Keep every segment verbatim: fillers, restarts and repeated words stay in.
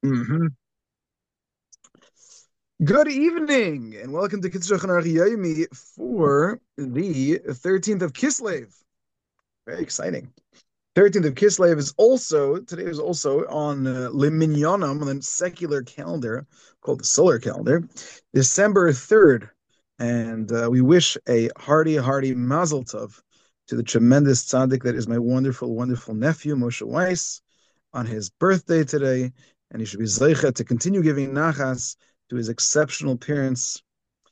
Mhm. Good evening, and welcome to Kitzur Chanar Yomi for the thirteenth of Kislev. Very exciting. thirteenth of Kislev is also, today is also on uh, Liminyanam, on the secular calendar called the solar calendar, December third. And uh, we wish a hearty, hearty mazel tov to the tremendous tzaddik that is my wonderful, wonderful nephew, Moshe Weiss, on his birthday today, and he should be zeicha to continue giving nachas to his exceptional parents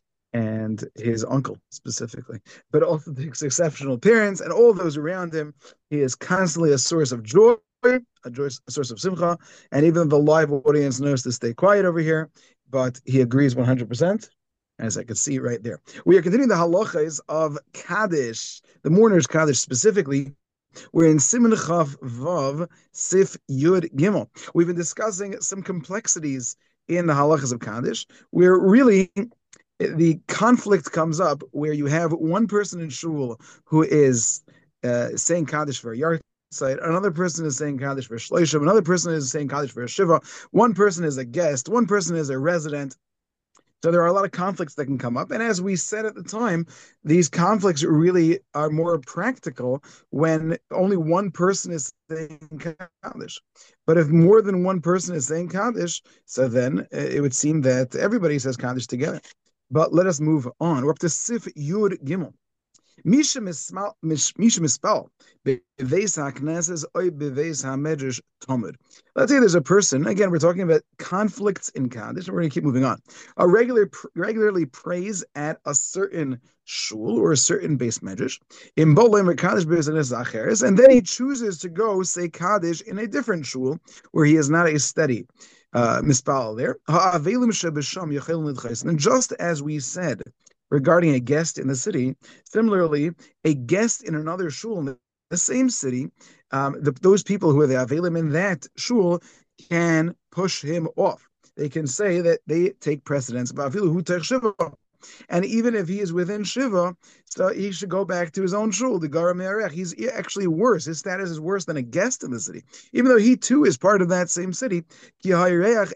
and his uncle specifically, but also to his exceptional parents and all those around him. He is constantly a source of joy, a, joy, a source of simcha, and even the live audience knows to stay quiet over here, but he agrees one hundred percent. As I can see right there. We are continuing the halachas of Kaddish, the mourner's Kaddish specifically. We're in Siman Chav Vav Sif Yud Gimel. We've been discussing some complexities in the halachas of Kaddish, where really the conflict comes up where you have one person in shul who is uh, saying Kaddish for a yard site, another person is saying Kaddish for a shloshim, another person is saying Kaddish for a shiva, one person is a guest, one person is a resident. So there are a lot of conflicts that can come up. And as we said at the time, these conflicts really are more practical when only one person is saying Kaddish. But if more than one person is saying Kaddish, so then uh, it would seem that everybody says Kaddish together. But let us move on. We're up to Sif Yud Gimel. Misha mispal, Misha mispal, beveis hakneses oy beveis hamedrash tomud. Let's say there's a person. Again, we're talking about conflicts in Kaddish, and we're going to keep moving on. A regular, regularly prays at a certain shul or a certain base medrash in bolem Kaddish business acheres, and then he chooses to go say Kaddish in a different shul where he is not a steady uh, mispal there. And just as we said regarding a guest in the city, similarly, a guest in another shul in the same city, um, the, those people who are the avelim in that shul can push him off. They can say that they take precedence. And even if he is within Shiva, so he should go back to his own shul, the Gara Me'arech. He's actually worse. His status is worse than a guest in the city, even though he too is part of that same city. Because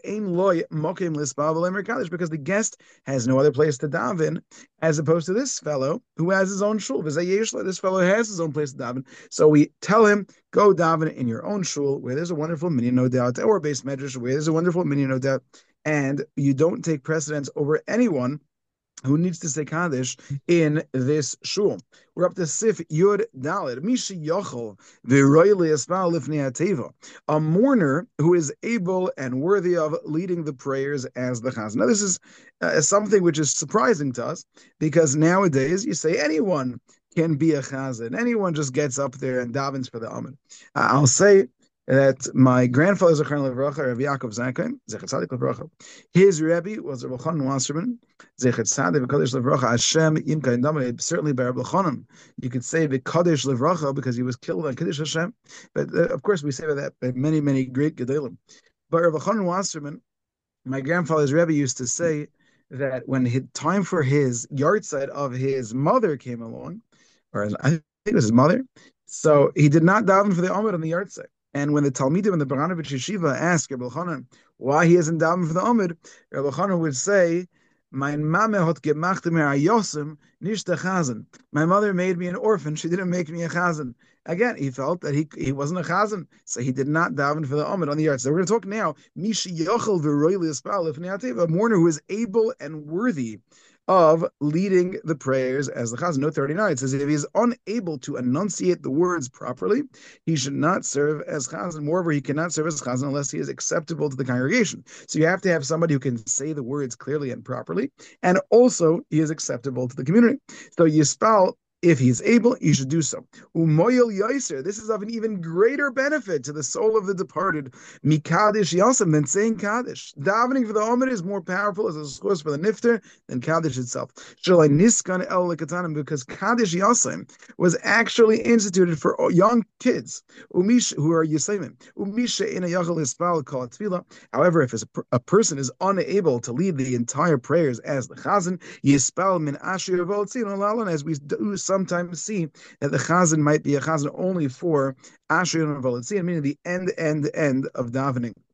the guest has no other place to daven, as opposed to this fellow who has his own shul. This fellow has his own place to daven. So we tell him, go daven in your own shul, where there's a wonderful minyan, no doubt, or base medrash, where there's a wonderful minyan, no doubt, and you don't take precedence over anyone who needs to say Kaddish in this shul. We're up to Sif Yud Dalet. Mishi Yochel v'royli espal lifnei hateva. A mourner who is able and worthy of leading the prayers as the chazan. Now, this is uh, something which is surprising to us because nowadays you say anyone can be a chazan. Anyone just gets up there and davens for the Amid. Uh, I'll say that my grandfather, Zechron Levracha, Rav Yaakov Zakheim, Zechat Tzadik Levracha, his Rebbe was Rav Chanan Wasserman, Zechat Tzadik V'Kadosh Levracha, Hashem Yimka Indameh, certainly by Rav Chanan. You could say V'Kadosh Levracha because he was killed on Kiddush Hashem, but uh, of course we say that by many, many great Gedolim. But Rav Chanan Wasserman, my grandfather's Rebbe used to say that when his time for his yard side of his mother came along, or I think it was his mother, so he did not daven for the Amid on the yard side. And when the Talmidim and the Baranovich Yeshiva asked Rabbi Chanan why he isn't davening for the Amid, Rabbi Chanan would say, "Mein Mame hat gemacht mir a Yosem, nicht a Chazan." My mother made me an orphan; she didn't make me a Chazan. Again, he felt that he he wasn't a Chazan, so he did not daven for the Amid on the yard. So we're going to talk now. Mishi Yochel v'royli espal lifnei hateva, a mourner who is able and worthy of leading the prayers as the Chazan. Note thirty-nine, it says if he is unable to enunciate the words properly, he should not serve as Chazan. Moreover, he cannot serve as Chazan unless he is acceptable to the congregation. So you have to have somebody who can say the words clearly and properly, and also he is acceptable to the community. So Yispal, if he is able, he should do so. Umoyel Yoiser, this is of an even greater benefit to the soul of the departed. Mikadish Yosem than saying Kaddish. Davening for the Amid is more powerful as a source for the Nifter than Kaddish itself. Shalai Niskan El Lekatanim, because Kaddish Yosem was actually instituted for young kids Umish who are Yisayim. Umisha in a Yachal Ispal called Tefillah. However, if a, a person is unable to lead the entire prayers as the Chazan, Yispal min Ashir Voltzin Alalan, as we do sometimes see that the Chazan might be a Chazan only for Ashir and Volitzin, meaning the end, end, end of davening.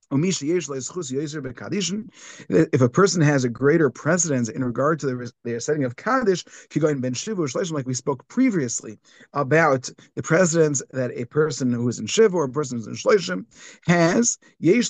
If a person has a greater precedence in regard to the, the setting of Kaddish, like we spoke previously about the precedence that a person who is in Shiva or a person who is in Shloshim has,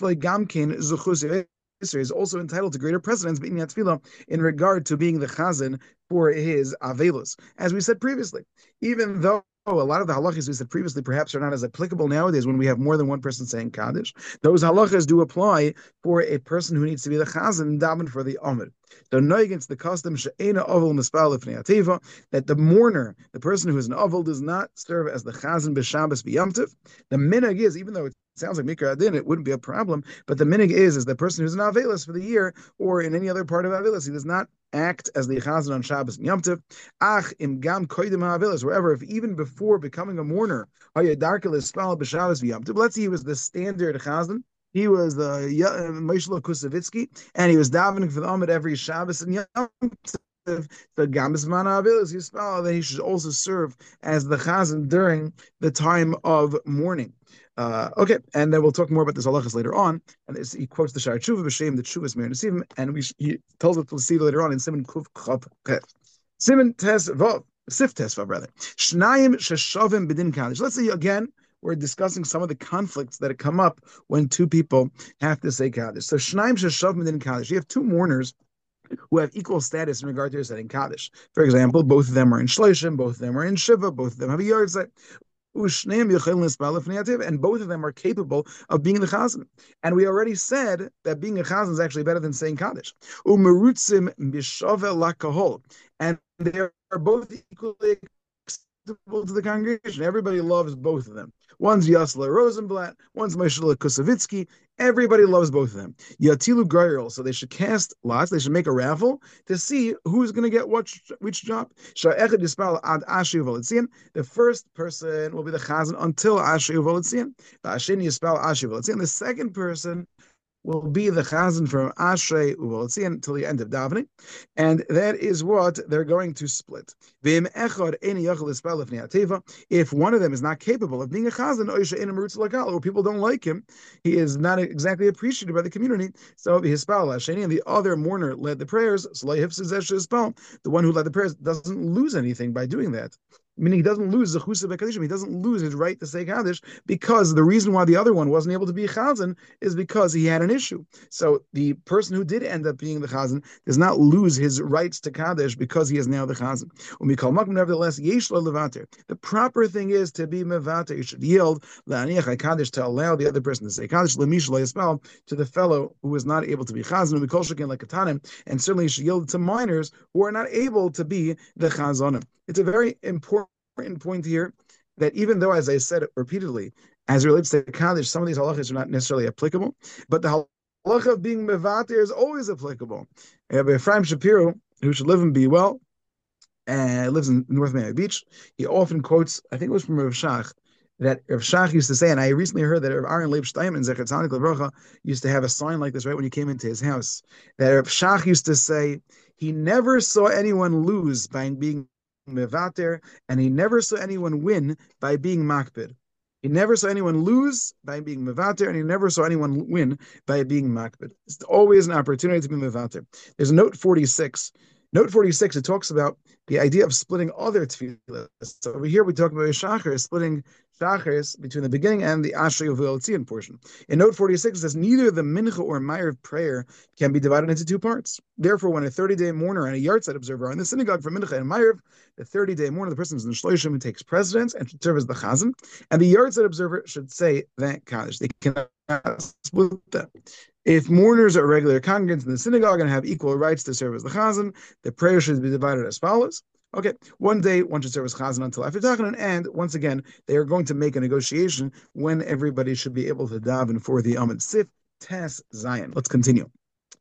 is also entitled to greater precedence in regard to being the chazan for his avelus. As we said previously, even though Oh, a lot of the halachas we said previously perhaps are not as applicable nowadays when we have more than one person saying Kaddish. Those halachas do apply for a person who needs to be the chazan and daven for the amid. So no against the custom she'ena oval mispal lifnei ativa, that the mourner, the person who is an oval, does not serve as the chazan b'Shabbos b'Yom Tov. The minhag is, even though it sounds like mikra adin, it wouldn't be a problem, but the minhag is is the person who's an avelus for the year or in any other part of avelus, he does not act as the chazan on Shabbos and Yom Tov. Ach im gam koidim ha'avelis, wherever, if even before becoming a mourner, hayadarkelis spal b'Shabbos v'Yom Tov, let's say he was the standard chazan, he was the uh, Moshe Kusavitsky, and he was davening for the Amid every Shabbos and Yom Tov. The gambas mana avilas yispal, that he should also serve as the chazan during the time of mourning. Uh, okay, and then we'll talk more about this halachas later on. And this, he quotes the Shar Tshuva b'shem the Tshuvas Meir Nesiv, and we he tells us to see later on in Simon Kuf Chav Kef. Simon Tes Vav, Sif Tes Vav rather. Shnayim sheshavim b'din kaddish. Let's say again we're discussing some of the conflicts that come up when two people have to say kaddish. So Shnayim sheshavim b'din kaddish. You have two mourners who have equal status in regard to setting kaddish. For example, both of them are in Shloshim, both of them are in Shiva, both of them have a yahrzeit. And both of them are capable of being the chazan. And we already said that being a chazan is actually better than saying kaddish. And they are both equally acceptable to the congregation. Everybody loves both of them. One's Yasla Rosenblatt, one's Moshe Kusavitsky. Everybody loves both of them. Yatilu Gairol, so they should cast lots, they should make a raffle to see who's going to get which, which job. The first person will be the chazan until Asher Uvolitzian. The second person will be the chazan from Ashrei Uvolitzian until the end of davening, and that is what they're going to split. If one of them is not capable of being a chazan, or people don't like him, he is not exactly appreciated by the community, so the and the other mourner led the prayers, the one who led the prayers doesn't lose anything by doing that. Meaning he doesn't lose the chusa b'kadishim, he doesn't lose his right to say kaddish, because the reason why the other one wasn't able to be a chazan is because he had an issue. So the person who did end up being the chazan does not lose his rights to kaddish because he is now the chazan. Nevertheless, yesh lo levater. The proper thing is to be mevater. You should yield la'aniach kaddish, to allow the other person to say kaddish, lemish lo yispal, to the fellow who is not able to be chazan, we call shekin like katanim, and certainly you should yield to minors who are not able to be the chazanim. It's a very important point here that even though, as I said repeatedly, as it relates to Kaddish, some of these halachas are not necessarily applicable, but the halacha of being mevater is always applicable. Rabbi Ephraim Shapiro, who should live and be well, and lives in North Miami Beach, he often quotes, I think it was from Rav Shach, that Rav Shach used to say, and I recently heard that Rav Aaron Leib Steinman, Zecher Tzadik Levracha, used to have a sign like this right when you came into his house, that Rav Shach used to say, he never saw anyone lose by being mevater, and he never saw anyone win by being makpid. He never saw anyone lose by being mevater, and he never saw anyone win by being makpid. It's always an opportunity to be mevater. There's note forty-six. Note forty-six, it talks about the idea of splitting other tefillas. So over here we talk about Shachar, splitting Shachars between the beginning and the Ashrei Uvolitzian portion. In note forty-six, it says, neither the Mincha or Ma'ariv prayer can be divided into two parts. Therefore, when a thirty-day mourner and a yahrzeit observer are in the synagogue for Mincha and Ma'ariv, the thirty-day mourner, the person is in Shloshim, who takes precedence and should serve as the Chazan, and the yahrzeit observer should say that Kaddish. They cannot split that. If mourners are regular congregants in the synagogue and have equal rights to serve as the chazan, the prayer should be divided as follows. Okay, one day one should serve as chazan until after Tachanun, and once again, they are going to make a negotiation when everybody should be able to daven for the Amid Sif Tes Zion. Let's continue.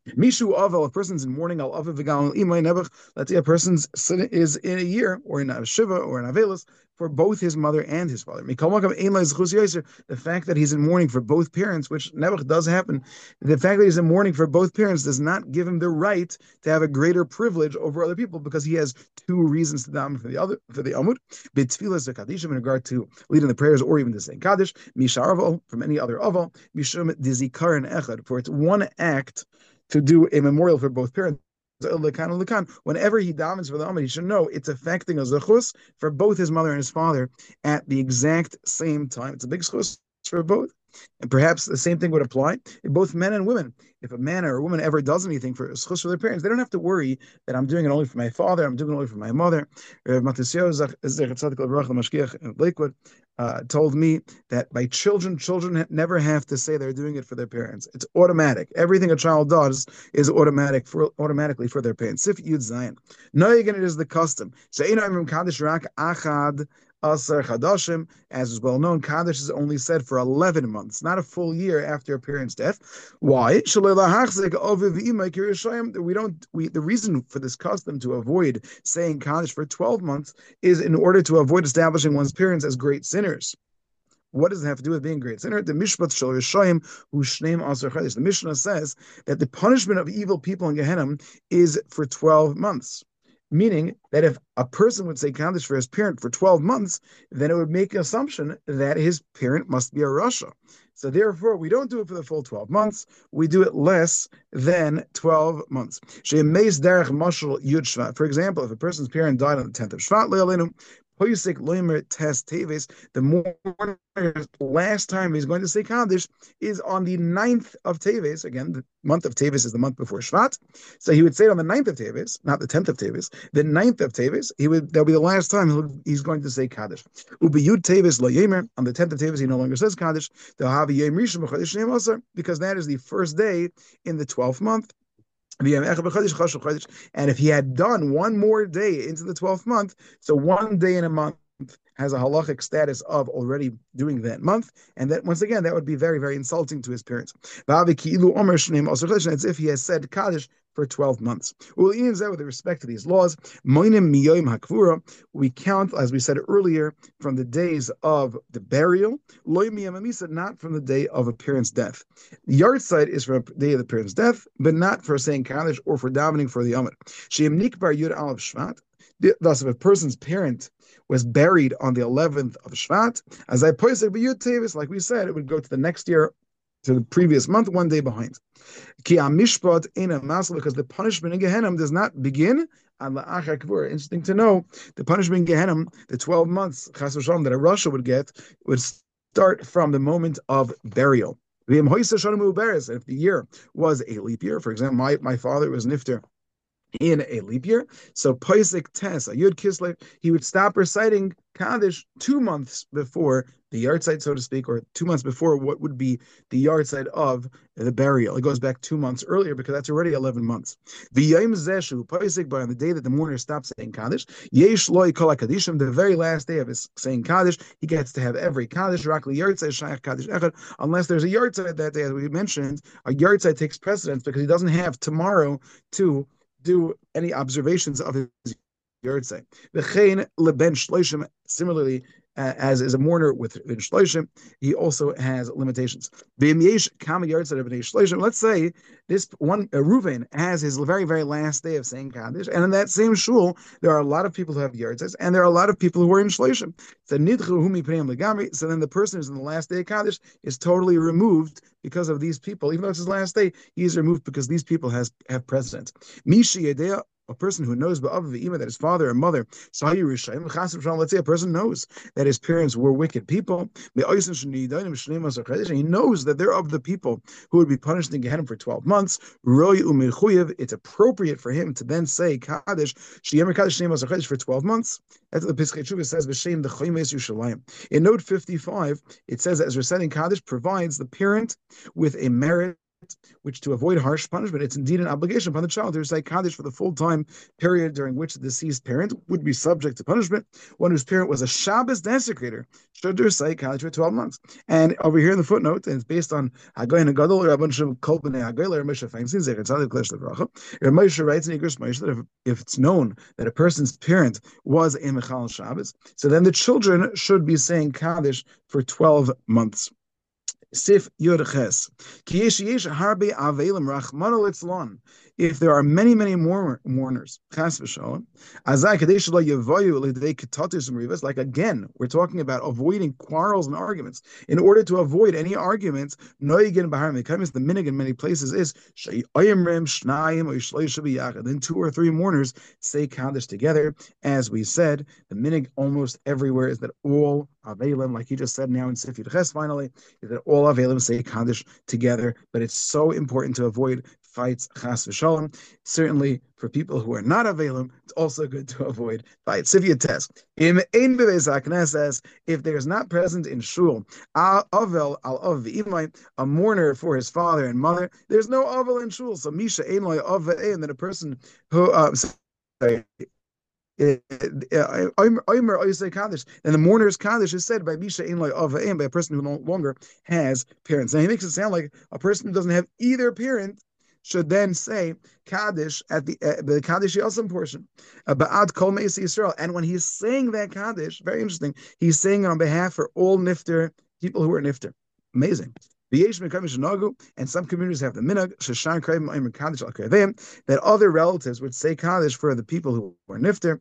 Mishu Aval, a person's in mourning, Al Aviv V'Gal Imay Nebuch, let's say a person's is in a year, or in a Shiva, or in Avelis, for both his mother and his father. The fact that he's in mourning for both parents, which Nebuch does happen, the fact that he's in mourning for both parents does not give him the right to have a greater privilege over other people, because he has two reasons to daven for the other for the Amud. B'tfilas Kadishim, in regard to leading the prayers, or even to saying Kaddish, Misharval, from any other Aval, Mishum Dizikaran Echad, for it's one act to do a memorial for both parents. Whenever he davens for the Amud, he should know it's affecting a zechus for both his mother and his father at the exact same time. It's a big zechus for both. And perhaps the same thing would apply in both men and women. If a man or a woman ever does anything for zechus for their parents, they don't have to worry that I'm doing it only for my father, I'm doing it only for my mother. Rav Matisyahu Lakewood uh, told me that by children, children never have to say they're doing it for their parents. It's automatic. Everything a child does is automatic for automatically for their parents. Sif Yud Zayin. No, again, it is the custom. Asar Chadashim, as is well known, Kaddish is only said for eleven months, not a full year after a parent's death. Why? We don't. We the reason for this custom to avoid saying Kaddish for twelve months is in order to avoid establishing one's parents as great sinners. What does it have to do with being a great sinner? The Mishpat Shel Rishayim Hu Shneim Asar Chadash. The Mishnah says that the punishment of evil people in Gehenna is for twelve months. Meaning that if a person would say Kaddish for his parent for twelve months, then it would make an assumption that his parent must be a Rasha. So therefore, we don't do it for the full twelve months. We do it less than twelve months. For example, if a person's parent died on the tenth of Shvat, the morning last time he's going to say Kaddish is on the ninth of Teves. Again, the month of Teves is the month before Shvat. So he would say it on the ninth of Teves, not the tenth of Teves. The ninth of Teves, he would that'll be the last time he's going to say Kaddish. Ubiyud Teves lo yemer, on the tenth of Teves, he no longer says Kaddish. Because that is the first day in the twelfth month. And if he had done one more day into the twelfth month, so one day in a month has a halachic status of already doing that month, and that once again that would be very, very insulting to his parents. It's if he has said Kaddish for twelve months. With respect to these laws, we count, as we said earlier, from the days of the burial, not from the day of a parent's death. The yahrzeit is from the day of the parent's death, but not for saying Kaddish or for davening for the Amud. Thus, if a person's parent was buried on the eleventh of Shvat, as I posted by Yud Tevis, like we said, it would go to the next year, to the previous month, one day behind. Ki mishpat ena masal, because the punishment in Gehenna does not begin on la'achar kavur. Interesting to know, the punishment in Gehenna, the twelve months chas v'shalom that a Rasha would get, would start from the moment of burial. And if the year was a leap year, for example, my, my father was nifter in a leap year, so Paisik Tes, a Yud Kislev, he would stop reciting Kaddish two months before the yahrzeit, so to speak, or two months before what would be the yahrzeit of the burial. It goes back two months earlier because that's already eleven months. The Yom Zeshu Paisik, by on the day that the mourner stops saying Kaddish, Yesh Loi Kol HaKaddishim, the very last day of his saying Kaddish, he gets to have every Kaddish, Rakli Yahrzeit, Shayach Kaddish Echad, unless there's a yahrzeit that day, as we mentioned, a yahrzeit takes precedence because he doesn't have tomorrow to do any observations of his yahrzeit. V'chein leben shloshim, similarly, uh, as is a mourner with ben shloshim, he also has limitations. V'im yesh kama yahrzeit of ben shloshim. Let's say this one uh, Reuven has his very very last day of saying Kaddish, and in that same shul there are a lot of people who have yahrzeits, and there are a lot of people who are in shloshim. So nidchu mipreim legamri. So then the person who's in the last day of Kaddish is totally removed because of these people. Even though it's his last day, he is removed because these people has have precedence. Mishi yedea, a person who knows that his father and mother, let's say a person knows that his parents were wicked people, and he knows that they're of the people who would be punished in Gehenna for twelve months, it's appropriate for him to then say Kaddish for twelve months. That's what the Piskei Teshuvah says, B'Shem the Chaymes Yushalayim. In note fifty-five, it says that as reciting Kaddish provides the parent with a merit which to avoid harsh punishment, it's indeed an obligation upon the child to recite Kaddish for the full time period during which the deceased parent would be subject to punishment. One whose parent was a Shabbos desecrator should recite Kaddish for twelve months. And over here in the footnote, and it's based on Hagoyin Gadol, or a bunch of Kolpane Hagoyin, or Moshe Feinstein, Zecher Tzadik Klesh Levracha. Moshe writes in Igros Moshe that if, if it's known that a person's parent was a Mechal Shabbos, so then the children should be saying Kaddish for twelve months. Sif Yud Ches. Ki yesh yesh harbe avelim rachmana litzlan. If there are many, many more mourners, chas v'shalom, azai kadesh lo yevayu l'dei ketatus merivas. Like again, we're talking about avoiding quarrels and arguments. In order to avoid any arguments, noigin bahar mekamis. The minig in many places is shayimrim shnayim or shloisha biyachad. Then two or three mourners say kaddish together. As we said, the minig almost everywhere is that all avelim, like he just said now in Sif Yud Ches, finally, is that all avelim say kaddish together. But it's so important to avoid fights, chas v'shalom. Certainly, for people who are not avelim, it's also good to avoid fights. Sif Yud Tes. Im ein bebeis hakneses, if there is not present in shul, avel al av v'imai, a mourner for his father and mother, there's no avel in shul. So misha ein loy av ve'ein, that a person who, uh, sorry, and the mourner's kaddish is said by Misha Ein Lo Avayim, by a person who no longer has parents. Now he makes it sound like a person who doesn't have either parent should then say kaddish at the uh, the kaddish yasim portion, uh, ba'ad kol me'is Yisrael. And when he's saying that kaddish, very interesting, he's saying it on behalf for all nifter people who are nifter. Amazing. And some communities have the minhag that other relatives would say kaddish for the people who are nifter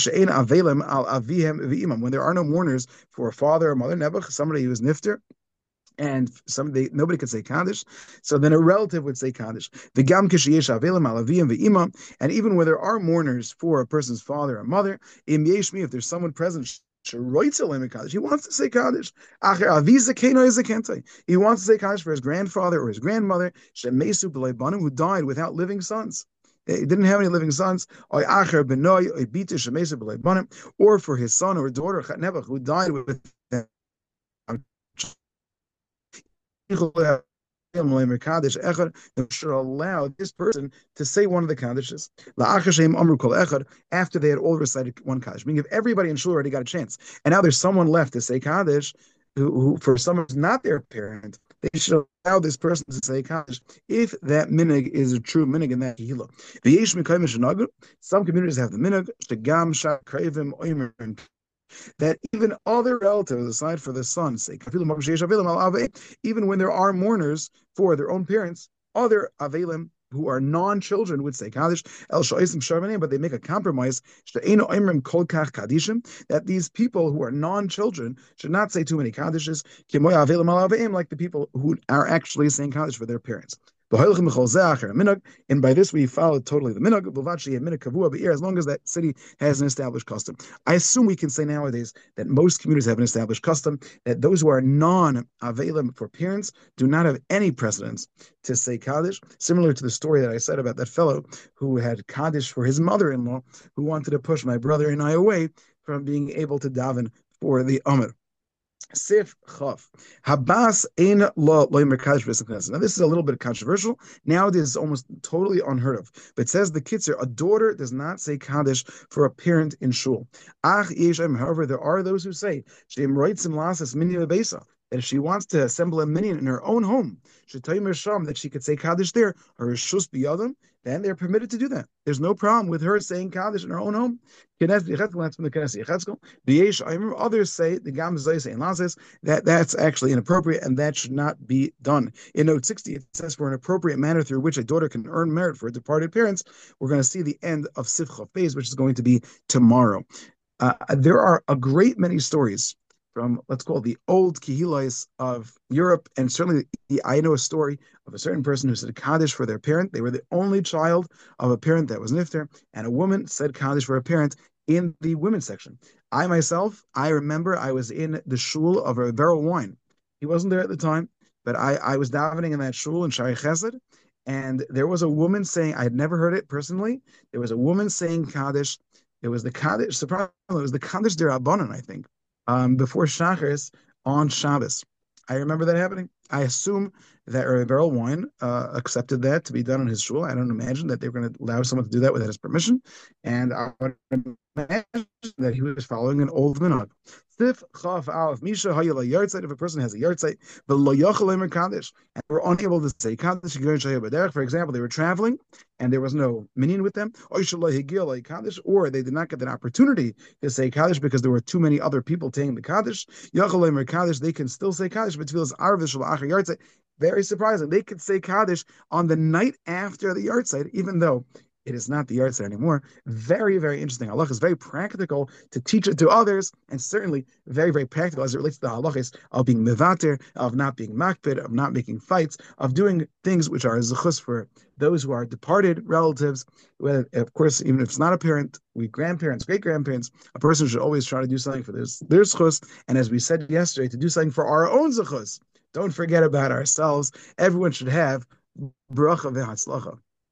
when there are no mourners for a father or mother, nebuch, somebody who is nifter, and somebody nobody could say kaddish, so then a relative would say kaddish. And even where there are mourners for a person's father or mother, if there's someone present, he wants to say kaddish. He wants to say kaddish for his grandfather or his grandmother who died without living sons. He didn't have any living sons, or for his son or daughter who died with them. Should allow this person to say one of the kaddishes after they had all recited one kaddish. Meaning, if everybody in shul already got a chance, and now there's someone left to say kaddish, who, who for someone who's not their parent, they should allow this person to say kaddish if that minig is a true minig in that kehillah. Some communities have the minig that even other relatives, aside for the son's sake, even when there are mourners for their own parents, other avelim who are non-children would say kaddish, but they make a compromise that these people who are non-children should not say too many kaddishes, like the people who are actually saying kaddish for their parents. And by this we follow totally the minhag, as long as that city has an established custom. I assume we can say nowadays that most communities have an established custom, that those who are non-avelim for parents do not have any precedence to say kaddish, similar to the story that I said about that fellow who had kaddish for his mother-in-law, who wanted to push my brother and I away from being able to daven for the Amr. Sif Chaf. Habas ein lo loimer kaddish b'saknes. Now this is a little bit controversial. Nowadays it's almost totally unheard of. But it says the Kitzer, a daughter does not say kaddish for a parent in shul. Ach yeshem. However, there are those who say sheim roitzim lasas minyan beisa, that if she wants to assemble a minyan in her own home, that she could say kaddish there, her rishus biyadam, then they're permitted to do that. There's no problem with her saying kaddish in her own home. Others say the gam zayis that that's actually inappropriate and that should not be done. In note sixty, it says for an appropriate manner through which a daughter can earn merit for her departed parents. We're going to see the end of Sif Chaf Beis, which is going to be tomorrow. Uh, there are a great many stories from, let's call it, the old Kehilais of Europe, and certainly I know a story of a certain person who said kaddish for their parent. They were the only child of a parent that was nifter, and a woman said kaddish for a parent in the women's section. I myself, I remember I was in the shul of a Beryl Wine. He wasn't there at the time, but I, I was davening in that shul in Shari Chesed, and there was a woman saying, I had never heard it personally, there was a woman saying kaddish. It was the kaddish, surprisingly, it was the kaddish derabanan, I think, um, before Shacharis on Shabbos. I remember that happening. I assume that Rabbi Berel Wein uh, accepted that to be done in his shul. I don't imagine that they were going to allow someone to do that without his permission, and I would imagine that he was following an old minhag. Sif chaf alef misha hayala yartzeit. If a person has a yartzeit, but lo yochel emer kaddish, and we're unable to say kaddish, for example, they were traveling and there was no minyan with them, or they did not get an opportunity to say kaddish because there were too many other people saying the kaddish. Yochel emer kaddish, they can still say kaddish, but tefillas arvish achar yartzeit. Very surprising. They could say Kaddish on the night after the yahrzeit, even though it is not the yahrzeit anymore. Very, very interesting. Halach is very practical to teach it to others, and certainly very, very practical as it relates to the halachis of being mevater, of not being makpid, of not making fights, of doing things which are zechus for those who are departed relatives. Well, of course, even if it's not a parent, we grandparents, great grandparents, a person should always try to do something for their, their zechus, and as we said yesterday, to do something for our own zechus. Don't forget about ourselves. Everyone should have bracha v'hatzlacha.